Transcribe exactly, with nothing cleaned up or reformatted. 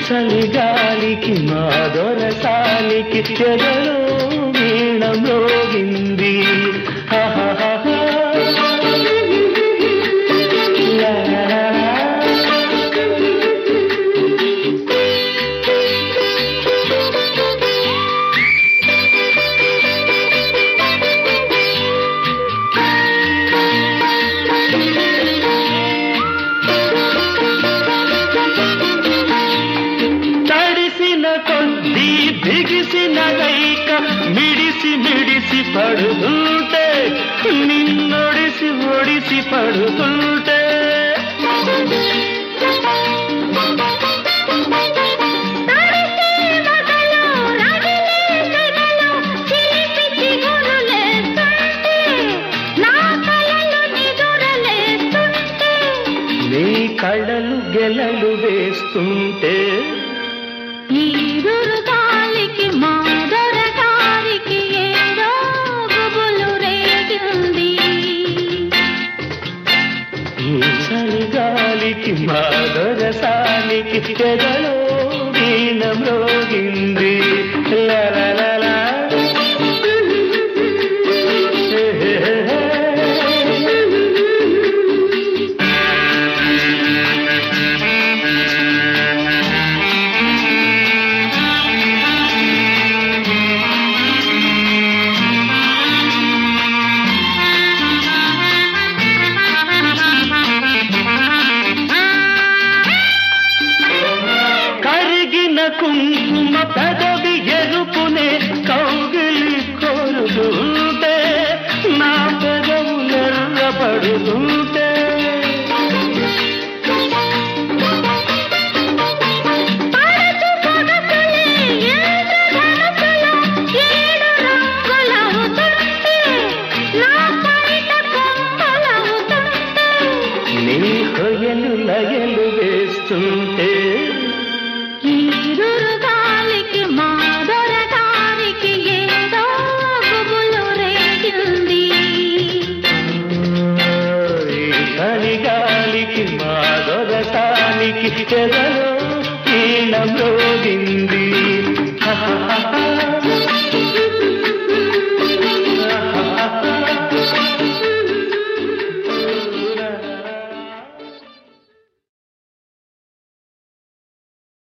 చలిగాలికి మా దొరసానికి చెదలో వీణ మ్రోగింది. కొద్ది బిగిసిన రైక మిడిసి మిడిసి పడుతుంటే నిన్నొడిసి ఒడిసి పడుతుంటే నీ కళ్ళలు గెలలు వేస్తుంటే ఈదురుగాలికి మా దొరగారికి ఏదో గుబులు రేగింది. ఈ చలిగాలికి మా దొరసానికి చెదలో వీణ మ్రోగింది. లలలలా కుంకుమ పెదవి ఎరుపునే కౌగిలి కోరుతుంటే నా పెదవులెర్రపడుతుంటే నీ హొయలు లయలు వేస్తుంటే ఈదురుగాలికి మా దొరగారికి ఏదో గుబులు రేగింది. చలిగాలికి మా దొరసానికి చెదలో వీణ మ్రోగింది.